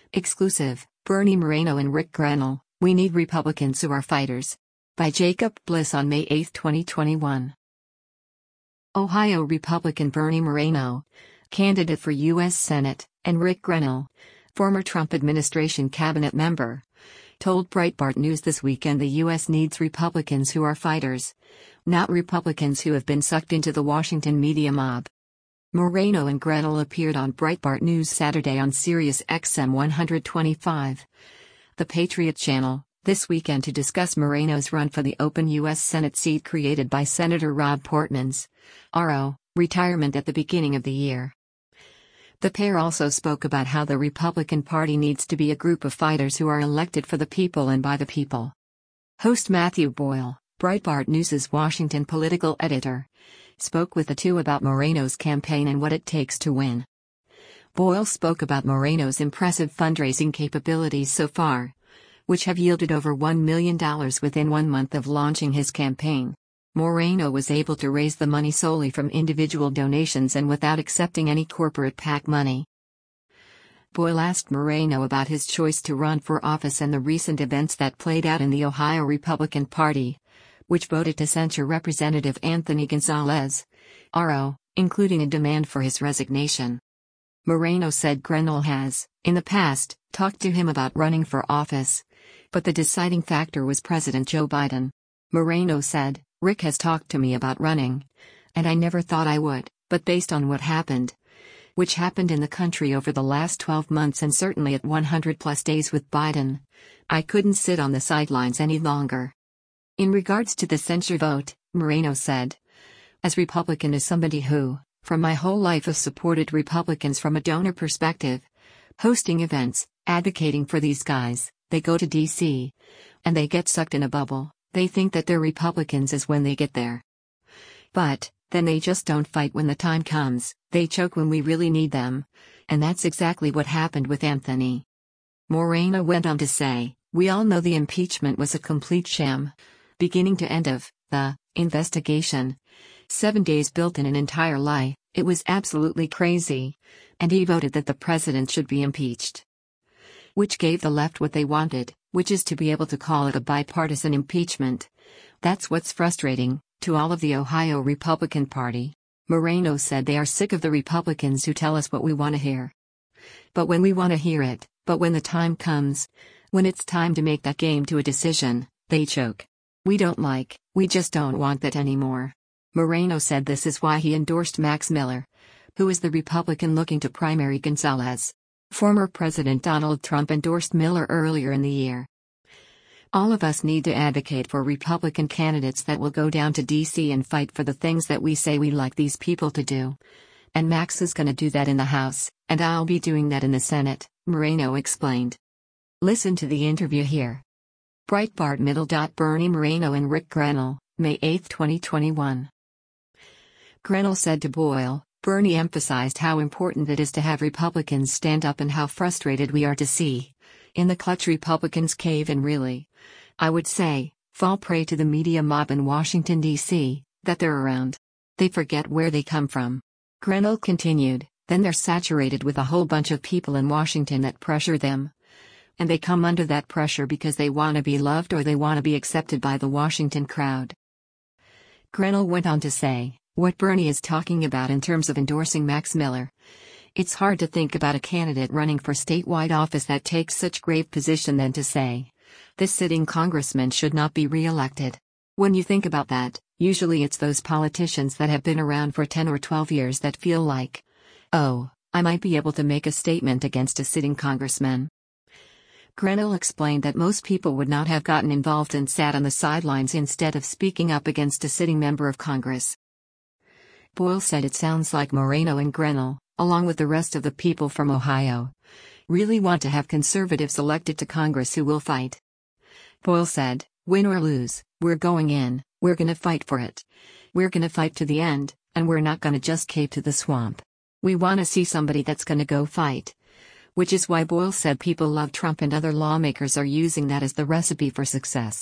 Exclusive, Bernie Moreno and Rick Grenell, We Need Republicans Who Are Fighters. By Jacob Bliss on May 8, 2021. Ohio Republican Bernie Moreno, candidate for U.S. Senate, and Rick Grenell, former Trump administration cabinet member, told Breitbart News this weekend the U.S. needs Republicans who are fighters, not Republicans who have been sucked into the Washington media mob. Moreno and Grenell appeared on Breitbart News Saturday on Sirius XM 125, the Patriot channel, this weekend to discuss Moreno's run for the open U.S. Senate seat created by Senator Rob Portman's RO retirement at the beginning of the year. The pair also spoke about how the Republican Party needs to be a group of fighters who are elected for the people and by the people. Host Matthew Boyle, Breitbart News' Washington political editor, spoke with the two about Moreno's campaign and what it takes to win. Boyle spoke about Moreno's impressive fundraising capabilities so far, which have yielded over $1 million within 1 month of launching his campaign. Moreno was able to raise the money solely from individual donations and without accepting any corporate PAC money. Boyle asked Moreno about his choice to run for office and the recent events that played out in the Ohio Republican Party, which voted to censure Representative Anthony Gonzalez, RO, including a demand for his resignation. Moreno said Grenell has, in the past, talked to him about running for office, but the deciding factor was President Joe Biden. Moreno said, "Rick has talked to me about running, and I never thought I would, but based on what happened, which happened in the country over the last 12 months and certainly at 100+ days with Biden, I couldn't sit on the sidelines any longer." In regards to the censure vote, Moreno said, "As Republican as somebody who, from my whole life have supported Republicans from a donor perspective, hosting events, advocating for these guys, they go to D.C. and they get sucked in a bubble. They think that they're Republicans as when they get there. But, then they just don't fight when the time comes, they choke when we really need them, and that's exactly what happened with Anthony." Moreno went on to say, "We all know the impeachment was a complete sham. Beginning to end of the investigation. 7 days built in an entire lie, it was absolutely crazy. And he voted that the president should be impeached. Which gave the left what they wanted, which is to be able to call it a bipartisan impeachment. That's what's frustrating, to all of the Ohio Republican Party." Moreno said they are sick of the Republicans who tell us what we want to hear. But when we want to hear it, but when the time comes, when it's time to make that game to a decision, they choke. We just don't want that anymore. Moreno said this is why he endorsed Max Miller, who is the Republican looking to primary Gonzalez. Former President Donald Trump endorsed Miller earlier in the year. "All of us need to advocate for Republican candidates that will go down to D.C. and fight for the things that we say we like these people to do. And Max is going to do that in the House, and I'll be doing that in the Senate," Moreno explained. Listen to the interview here. Breitbart Middle. Bernie Moreno and Rick Grenell, May 8, 2021. Grenell said to Boyle, "Bernie emphasized how important it is to have Republicans stand up and how frustrated we are to see, in the clutch Republicans cave and really, I would say, fall prey to the media mob in Washington, D.C., that they're around. They forget where they come from." Grenell continued, "Then they're saturated with a whole bunch of people in Washington that pressure them. And they come under that pressure because they want to be loved or they want to be accepted by the Washington crowd." Grenell went on to say, "What Bernie is talking about in terms of endorsing Max Miller, it's hard to think about a candidate running for statewide office that takes such grave position than to say, this sitting congressman should not be re-elected. When you think about that, usually it's those politicians that have been around for 10 or 12 years that feel like, oh, I might be able to make a statement against a sitting congressman." Grenell explained that most people would not have gotten involved and sat on the sidelines instead of speaking up against a sitting member of Congress. Boyle said it sounds like Moreno and Grenell, along with the rest of the people from Ohio, really want to have conservatives elected to Congress who will fight. Boyle said, "Win or lose, we're going in, we're gonna fight for it. We're gonna fight to the end, and we're not gonna just cave to the swamp. We wanna see somebody that's gonna go fight." Which is why Boyle said people love Trump and other lawmakers are using that as the recipe for success.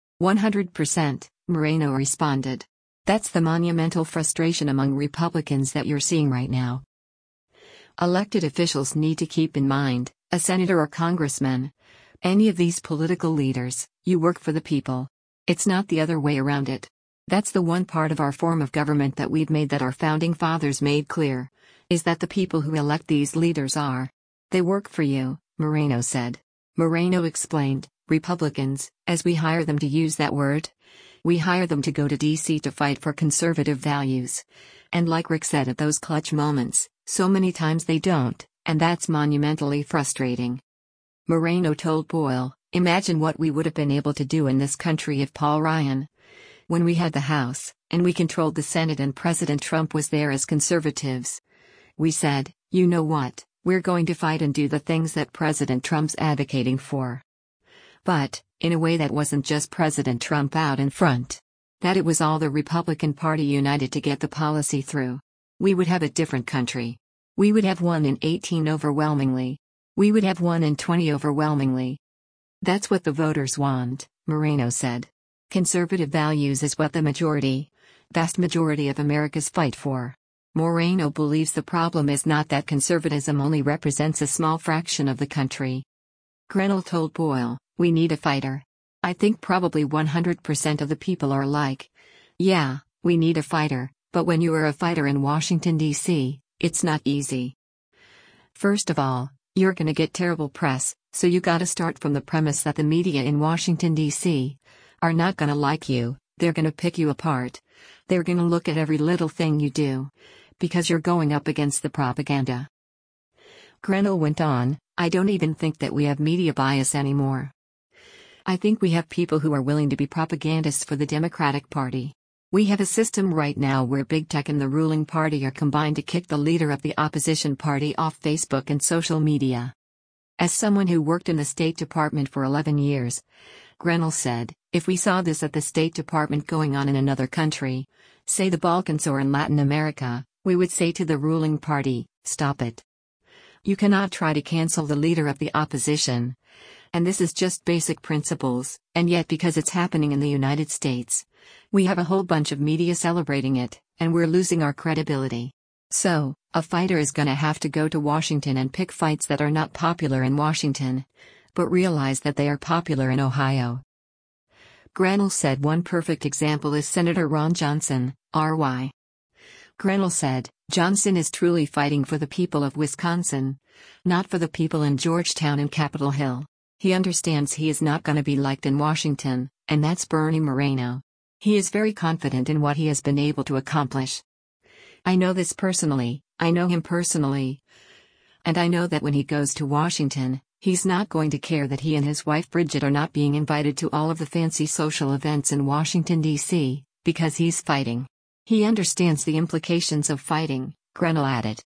100%, Moreno responded. "That's the monumental frustration among Republicans that you're seeing right now. Elected officials need to keep in mind, a senator or congressman. Any of these political leaders, you work for the people. It's not the other way around it. That's the one part of our form of government that we've made that our founding fathers made clear, is that the people who elect these leaders are. They work for you, Moreno said. Moreno explained, Republicans, as we hire them to use that word, we hire them to go to D.C. to fight for conservative values. And like Rick said at those clutch moments, so many times they don't, and that's monumentally frustrating. Moreno told Boyle, imagine what we would have been able to do in this country if Paul Ryan, when we had the House, and we controlled the Senate and President Trump was there as conservatives. We said, you know what, we're going to fight and do the things that President Trump's advocating for. But, in a way that wasn't just President Trump out in front. That it was all the Republican Party united to get the policy through. We would have a different country. We would have won in 18 overwhelmingly. We would have won in 20 overwhelmingly. That's what the voters want, Moreno said. Conservative values is what the vast majority of Americans fight for. Moreno believes the problem is not that conservatism only represents a small fraction of the country. Grenell told Boyle, we need a fighter. I think probably 100% of the people are like, yeah, we need a fighter, but when you are a fighter in Washington, D.C., it's not easy. First of all, you're gonna get terrible press, so you gotta start from the premise that the media in Washington, D.C., are not gonna like you, they're gonna pick you apart. They're gonna look at every little thing you do. Because you're going up against the propaganda. Grenell went on, I don't even think that we have media bias anymore. I think we have people who are willing to be propagandists for the Democratic Party. We have a system right now where big tech and the ruling party are combined to kick the leader of the opposition party off Facebook and social media. As someone who worked in the State Department for 11 years, Grenell said, if we saw this at the State Department going on in another country, say the Balkans or in Latin America, we would say to the ruling party, stop it. You cannot try to cancel the leader of the opposition. And this is just basic principles, and yet because it's happening in the United States, we have a whole bunch of media celebrating it, and we're losing our credibility. So, a fighter is gonna have to go to Washington and pick fights that are not popular in Washington, but realize that they are popular in Ohio. Grenell said one perfect example is Senator Ron Johnson, R.Y. Grenell said, Johnson is truly fighting for the people of Wisconsin, not for the people in Georgetown and Capitol Hill. He understands he is not going to be liked in Washington, and that's Bernie Moreno. He is very confident in what he has been able to accomplish. I know this personally, I know him personally. And I know that when he goes to Washington, he's not going to care that he and his wife Bridget are not being invited to all of the fancy social events in Washington, D.C., because he's fighting. He understands the implications of fighting, Grenell added.